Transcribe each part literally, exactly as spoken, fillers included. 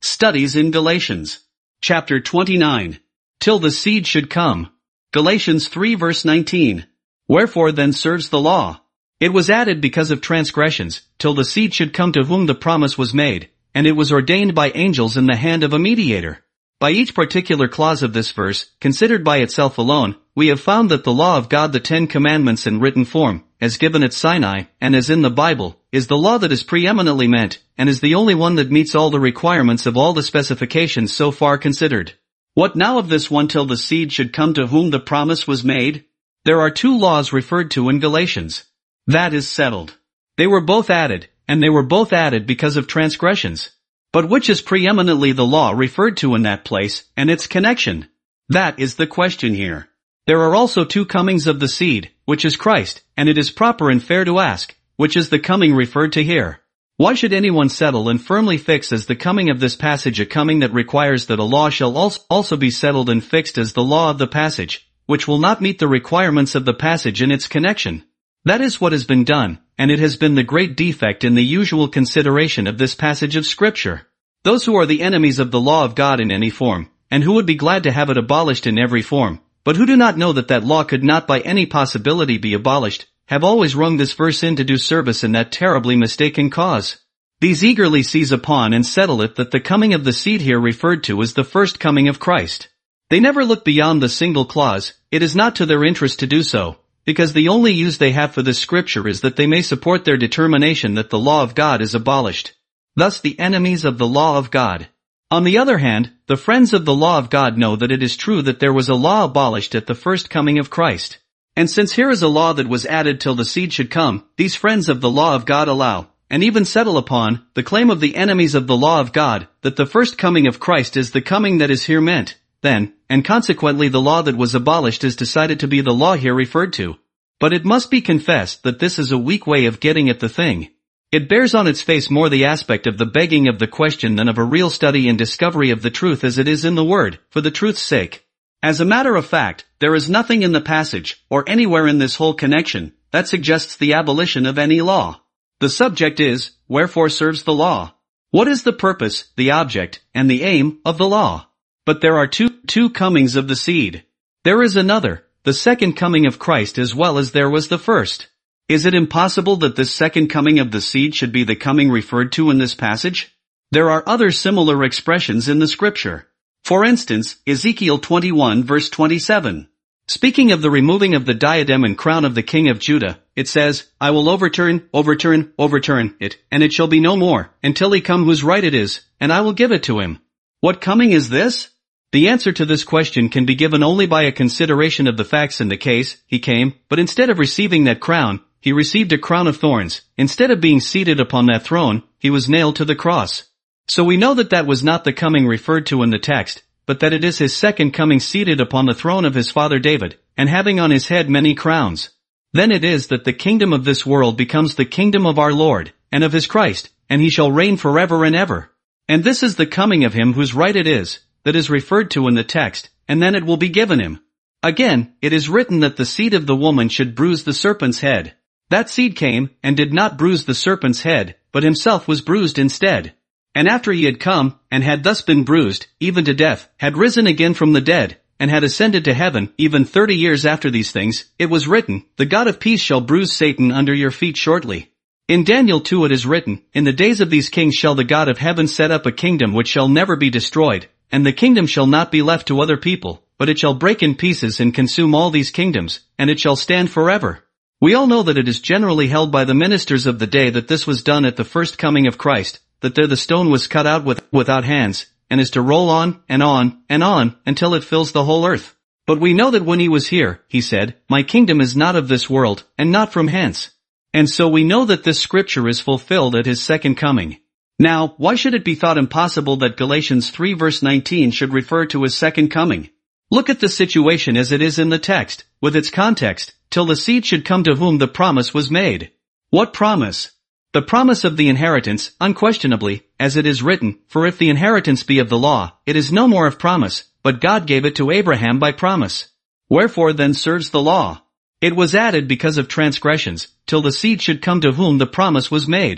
Studies in Galatians. Chapter twenty-nine. Till the seed should come. Galatians three verse nineteen. Wherefore then serves the law? It was added because of transgressions, till the seed should come to whom the promise was made, and it was ordained by angels in the hand of a mediator. By each particular clause of this verse, considered by itself alone, we have found that the law of God, the Ten Commandments in written form, as given at Sinai, and as in the Bible, is the law that is preeminently meant, and is the only one that meets all the requirements of all the specifications so far considered. What now of this one till the seed should come to whom the promise was made? There are two laws referred to in Galatians. That is settled. They were both added, and they were both added because of transgressions. But which is preeminently the law referred to in that place, and its connection? That is the question here. There are also two comings of the seed, which is Christ, and it is proper and fair to ask, which is the coming referred to here? Why should anyone settle and firmly fix as the coming of this passage a coming that requires that a law shall also be settled and fixed as the law of the passage, which will not meet the requirements of the passage in its connection? That is what has been done, and it has been the great defect in the usual consideration of this passage of Scripture. Those who are the enemies of the law of God in any form, and who would be glad to have it abolished in every form, but who do not know that that law could not by any possibility be abolished, have always rung this verse in to do service in that terribly mistaken cause. These eagerly seize upon and settle it that the coming of the seed here referred to is the first coming of Christ. They never look beyond the single clause. It is not to their interest to do so, because the only use they have for this scripture is that they may support their determination that the law of God is abolished. Thus the enemies of the law of God. On the other hand, the friends of the law of God know that it is true that there was a law abolished at the first coming of Christ. And since here is a law that was added till the seed should come, these friends of the law of God allow, and even settle upon, the claim of the enemies of the law of God, that the first coming of Christ is the coming that is here meant, then, and consequently the law that was abolished is decided to be the law here referred to. But it must be confessed that this is a weak way of getting at the thing. It bears on its face more the aspect of the begging of the question than of a real study and discovery of the truth as it is in the Word, for the truth's sake. As a matter of fact, there is nothing in the passage, or anywhere in this whole connection, that suggests the abolition of any law. The subject is, wherefore serves the law? What is the purpose, the object, and the aim of the law? But there are two, two comings of the seed. There is another, the second coming of Christ as well as there was the first. Is it impossible that this second coming of the seed should be the coming referred to in this passage? There are other similar expressions in the scripture. For instance, Ezekiel twenty-one verse twenty-seven. Speaking of the removing of the diadem and crown of the king of Judah, it says, I will overturn, overturn, overturn it, and it shall be no more, until he come whose right it is, and I will give it to him. What coming is this? The answer to this question can be given only by a consideration of the facts in the case. He came, but instead of receiving that crown, he received a crown of thorns. Instead of being seated upon that throne, he was nailed to the cross. So we know that that was not the coming referred to in the text, but that it is his second coming seated upon the throne of his father David, and having on his head many crowns. Then it is that the kingdom of this world becomes the kingdom of our Lord, and of his Christ, and he shall reign forever and ever. And this is the coming of him whose right it is, that is referred to in the text, and then it will be given him. Again, it is written that the seed of the woman should bruise the serpent's head. That seed came, and did not bruise the serpent's head, but himself was bruised instead. And after he had come, and had thus been bruised, even to death, had risen again from the dead, and had ascended to heaven, even thirty years after these things, it was written, the God of peace shall bruise Satan under your feet shortly. In Daniel two it is written, in the days of these kings shall the God of heaven set up a kingdom which shall never be destroyed, and the kingdom shall not be left to other people, but it shall break in pieces and consume all these kingdoms, and it shall stand forever. We all know that it is generally held by the ministers of the day that this was done at the first coming of Christ, that there the stone was cut out with, without hands, and is to roll on, and on, and on, until it fills the whole earth. But we know that when he was here, he said, my kingdom is not of this world, and not from hence. And so we know that this scripture is fulfilled at his second coming. Now, why should it be thought impossible that Galatians three verse nineteen should refer to his second coming? Look at the situation as it is in the text, with its context, till the seed should come to whom the promise was made. What promise? The promise of the inheritance, unquestionably, as it is written, for if the inheritance be of the law, it is no more of promise, but God gave it to Abraham by promise. Wherefore then serves the law? It was added because of transgressions, till the seed should come to whom the promise was made.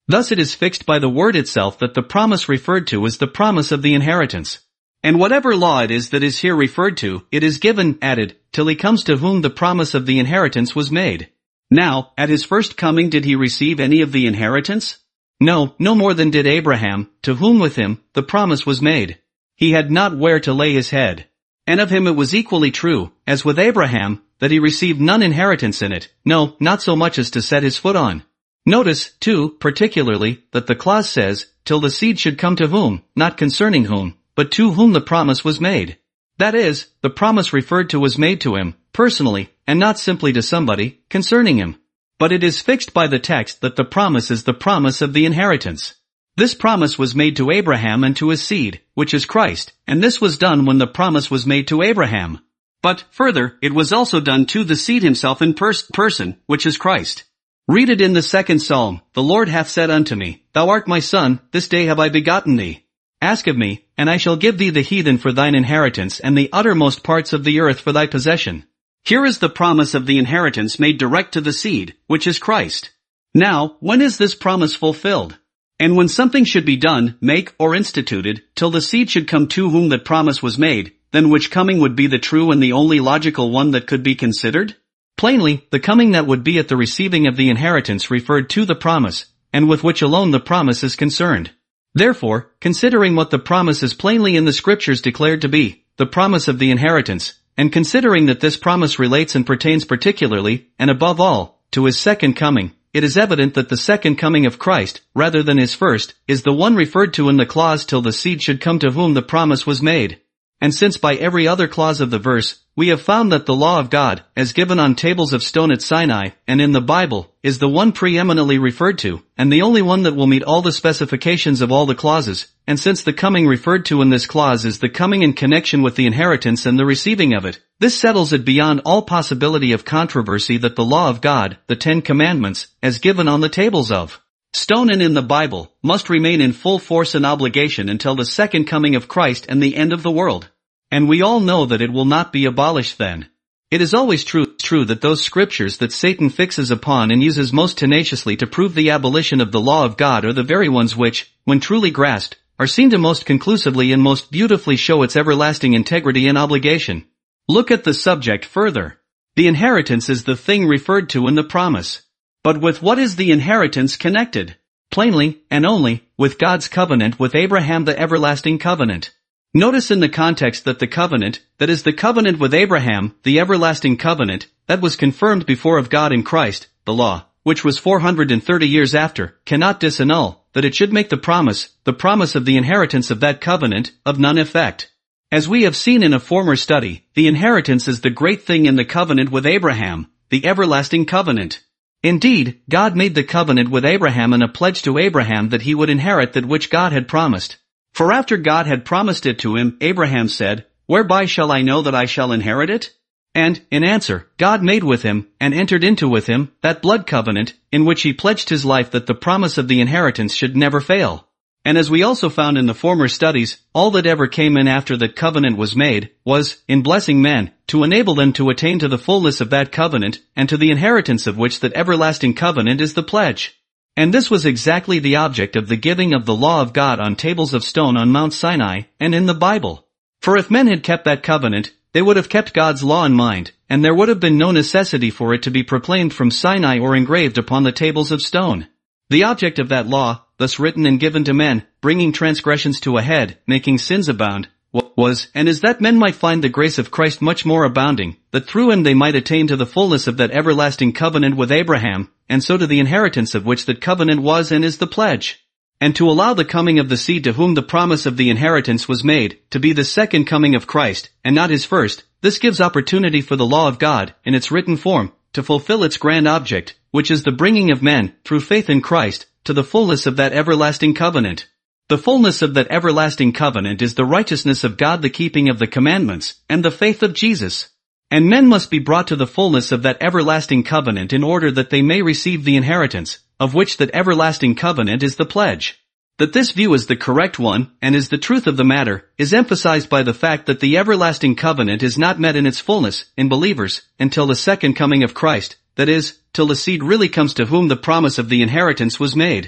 Thus it is fixed by the word itself that the promise referred to is the promise of the inheritance. And whatever law it is that is here referred to, it is given, added, till he comes to whom the promise of the inheritance was made. Now, at his first coming did he receive any of the inheritance? No, no more than did Abraham, to whom with him the promise was made. He had not where to lay his head. And of him it was equally true, as with Abraham, that he received none inheritance in it, no, not so much as to set his foot on. Notice, too, particularly, that the clause says, till the seed should come to whom, not concerning whom, but to whom the promise was made. That is, the promise referred to was made to him, personally, and not simply to somebody, concerning him. But it is fixed by the text that the promise is the promise of the inheritance. This promise was made to Abraham and to his seed, which is Christ, and this was done when the promise was made to Abraham. But, further, it was also done to the seed himself in pers- person, which is Christ. Read it in the second psalm, the Lord hath said unto me, Thou art my son, this day have I begotten thee. Ask of me, and I shall give thee the heathen for thine inheritance and the uttermost parts of the earth for thy possession. Here is the promise of the inheritance made direct to the seed, which is Christ. Now, when is this promise fulfilled? And when something should be done, make, or instituted, till the seed should come to whom that promise was made, then which coming would be the true and the only logical one that could be considered? Plainly, the coming that would be at the receiving of the inheritance referred to the promise, and with which alone the promise is concerned. Therefore, considering what the promise is plainly in the Scriptures declared to be, the promise of the inheritance, and considering that this promise relates and pertains particularly, and above all, to his second coming, it is evident that the second coming of Christ, rather than his first, is the one referred to in the clause till the seed should come to whom the promise was made. And since by every other clause of the verse, we have found that the law of God, as given on tables of stone at Sinai, and in the Bible, is the one preeminently referred to, and the only one that will meet all the specifications of all the clauses, and since the coming referred to in this clause is the coming in connection with the inheritance and the receiving of it, this settles it beyond all possibility of controversy that the law of God, the Ten Commandments, as given on the tables of stone and in the Bible, must remain in full force and obligation until the second coming of Christ and the end of the world. And we all know that it will not be abolished then. It is always true, true that those scriptures that Satan fixes upon and uses most tenaciously to prove the abolition of the law of God are the very ones which, when truly grasped, are seen to most conclusively and most beautifully show its everlasting integrity and obligation. Look at the subject further. The inheritance is the thing referred to in the promise. But with what is the inheritance connected? Plainly, and only, with God's covenant with Abraham, the everlasting covenant. Notice in the context that the covenant, that is the covenant with Abraham, the everlasting covenant, that was confirmed before of God in Christ, the law, which was four hundred thirty years after, cannot disannul, that it should make the promise, the promise of the inheritance of that covenant, of none effect. As we have seen in a former study, the inheritance is the great thing in the covenant with Abraham, the everlasting covenant. Indeed, God made the covenant with Abraham and a pledge to Abraham that he would inherit that which God had promised. For after God had promised it to him, Abraham said, Whereby shall I know that I shall inherit it? And, in answer, God made with him, and entered into with him, that blood covenant, in which he pledged his life that the promise of the inheritance should never fail. And as we also found in the former studies, all that ever came in after that covenant was made, was, in blessing men, to enable them to attain to the fullness of that covenant, and to the inheritance of which that everlasting covenant is the pledge. And this was exactly the object of the giving of the law of God on tables of stone on Mount Sinai, and in the Bible. For if men had kept that covenant, they would have kept God's law in mind, and there would have been no necessity for it to be proclaimed from Sinai or engraved upon the tables of stone. The object of that law, thus written and given to men, bringing transgressions to a head, making sins abound, was, and is that men might find the grace of Christ much more abounding, that through him they might attain to the fullness of that everlasting covenant with Abraham, and so to the inheritance of which that covenant was and is the pledge. And to allow the coming of the seed to whom the promise of the inheritance was made, to be the second coming of Christ, and not his first, this gives opportunity for the law of God, in its written form, to fulfill its grand object, which is the bringing of men, through faith in Christ, to the fullness of that everlasting covenant. The fullness of that everlasting covenant is the righteousness of God, the keeping of the commandments, and the faith of Jesus. And men must be brought to the fullness of that everlasting covenant in order that they may receive the inheritance, of which that everlasting covenant is the pledge. That this view is the correct one, and is the truth of the matter, is emphasized by the fact that the everlasting covenant is not met in its fullness, in believers, until the second coming of Christ, that is, till the seed really comes to whom the promise of the inheritance was made.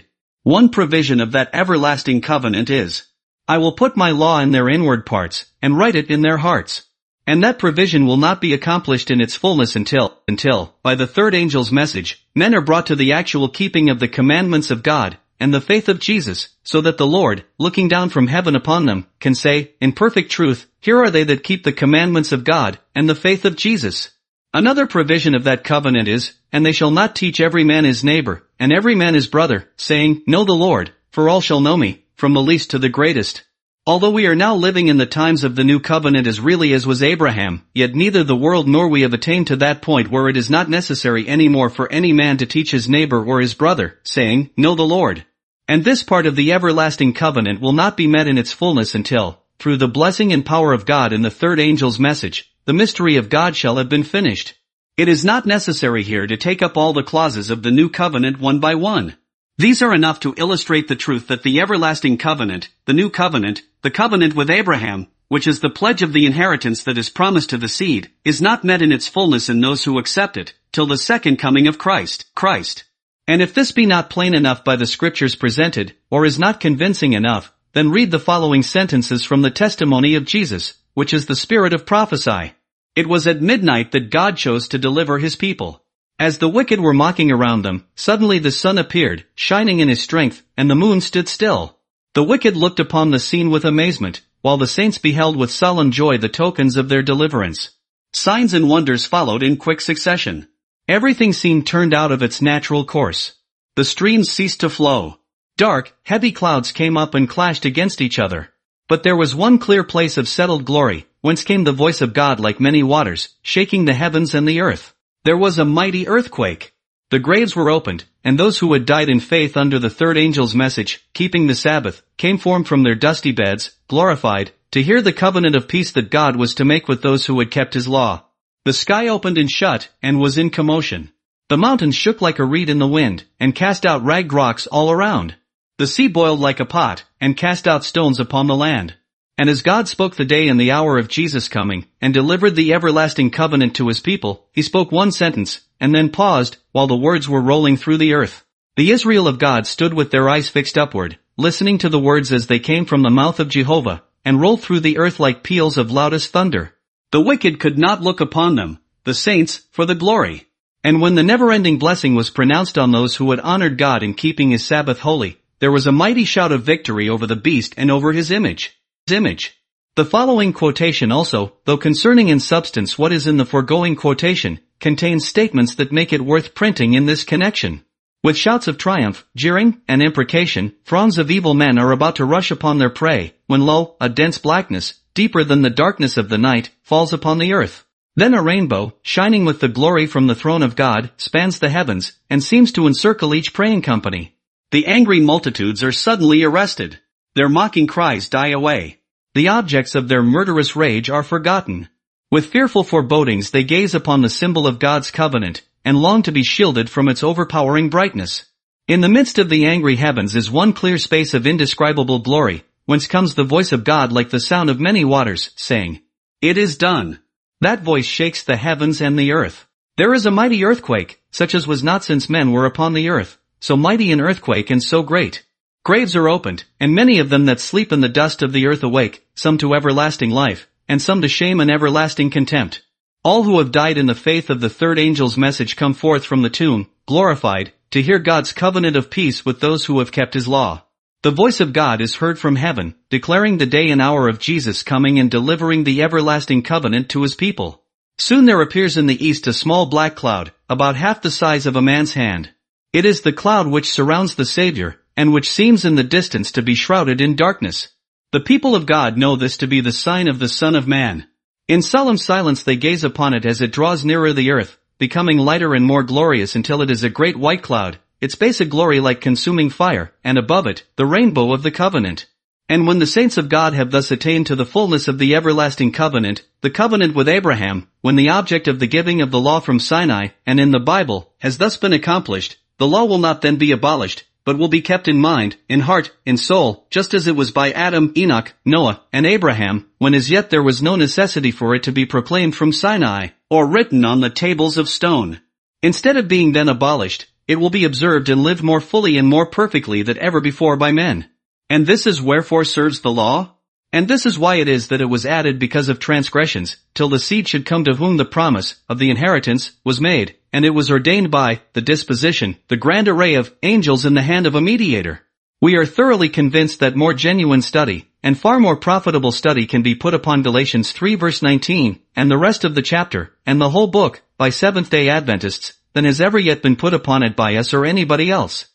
One provision of that everlasting covenant is, I will put my law in their inward parts, and write it in their hearts. And that provision will not be accomplished in its fullness until, until, by the third angel's message, men are brought to the actual keeping of the commandments of God, and the faith of Jesus, so that the Lord, looking down from heaven upon them, can say, in perfect truth, here are they that keep the commandments of God, and the faith of Jesus. Another provision of that covenant is, and they shall not teach every man his neighbor, and every man his brother, saying, Know the Lord, for all shall know me, from the least to the greatest. Although we are now living in the times of the new covenant as really as was Abraham, yet neither the world nor we have attained to that point where it is not necessary any more for any man to teach his neighbor or his brother, saying, Know the Lord. And this part of the everlasting covenant will not be met in its fullness until, through the blessing and power of God in the third angel's message, the mystery of God shall have been finished. It is not necessary here to take up all the clauses of the new covenant one by one. These are enough to illustrate the truth that the everlasting covenant, the new covenant, the covenant with Abraham, which is the pledge of the inheritance that is promised to the seed, is not met in its fullness in those who accept it, till the second coming of Christ, Christ. And if this be not plain enough by the scriptures presented, or is not convincing enough, then read the following sentences from the testimony of Jesus, which is the spirit of prophecy. It was at midnight that God chose to deliver his people. As the wicked were mocking around them, suddenly the sun appeared, shining in his strength, and the moon stood still. The wicked looked upon the scene with amazement, while the saints beheld with solemn joy the tokens of their deliverance. Signs and wonders followed in quick succession. Everything seemed turned out of its natural course. The streams ceased to flow. Dark, heavy clouds came up and clashed against each other. But there was one clear place of settled glory, whence came the voice of God like many waters, shaking the heavens and the earth. There was a mighty earthquake. The graves were opened, and those who had died in faith under the third angel's message, keeping the Sabbath, came forth from their dusty beds, glorified, to hear the covenant of peace that God was to make with those who had kept his law. The sky opened and shut, and was in commotion. The mountains shook like a reed in the wind, and cast out ragged rocks all around. The sea boiled like a pot, and cast out stones upon the land. And as God spoke the day and the hour of Jesus' coming, and delivered the everlasting covenant to his people, he spoke one sentence, and then paused, while the words were rolling through the earth. The Israel of God stood with their eyes fixed upward, listening to the words as they came from the mouth of Jehovah, and rolled through the earth like peals of loudest thunder. The wicked could not look upon them, the saints, for the glory. And when the never-ending blessing was pronounced on those who had honored God in keeping his Sabbath holy, there was a mighty shout of victory over the beast and over his image. image. The following quotation also, though concerning in substance what is in the foregoing quotation, contains statements that make it worth printing in this connection. With shouts of triumph, jeering, and imprecation, throngs of evil men are about to rush upon their prey, when lo, a dense blackness, deeper than the darkness of the night, falls upon the earth. Then a rainbow, shining with the glory from the throne of God, spans the heavens, and seems to encircle each praying company. The angry multitudes are suddenly arrested. Their mocking cries die away. The objects of their murderous rage are forgotten. With fearful forebodings they gaze upon the symbol of God's covenant, and long to be shielded from its overpowering brightness. In the midst of the angry heavens is one clear space of indescribable glory, whence comes the voice of God like the sound of many waters, saying, It is done. That voice shakes the heavens and the earth. There is a mighty earthquake, such as was not since men were upon the earth, so mighty an earthquake and so great. Graves are opened, and many of them that sleep in the dust of the earth awake, some to everlasting life, and some to shame and everlasting contempt. All who have died in the faith of the third angel's message come forth from the tomb, glorified, to hear God's covenant of peace with those who have kept his law. The voice of God is heard from heaven, declaring the day and hour of Jesus coming and delivering the everlasting covenant to his people. Soon there appears in the east a small black cloud, about half the size of a man's hand. It is the cloud which surrounds the Savior, and which seems in the distance to be shrouded in darkness. The people of God know this to be the sign of the Son of Man. In solemn silence they gaze upon it as it draws nearer the earth, becoming lighter and more glorious until it is a great white cloud, its base a glory like consuming fire, and above it, the rainbow of the covenant. And when the saints of God have thus attained to the fullness of the everlasting covenant, the covenant with Abraham, when the object of the giving of the law from Sinai, and in the Bible, has thus been accomplished, the law will not then be abolished, but will be kept in mind, in heart, in soul, just as it was by Adam, Enoch, Noah, and Abraham, when as yet there was no necessity for it to be proclaimed from Sinai, or written on the tables of stone. Instead of being then abolished, it will be observed and lived more fully and more perfectly than ever before by men. And this is wherefore serves the law? And this is why it is that it was added because of transgressions, till the seed should come to whom the promise of the inheritance was made, and it was ordained by the disposition, the grand array of angels in the hand of a mediator. We are thoroughly convinced that more genuine study, and far more profitable study can be put upon Galatians three verse nineteen, and the rest of the chapter, and the whole book, by Seventh-day Adventists, than has ever yet been put upon it by us or anybody else.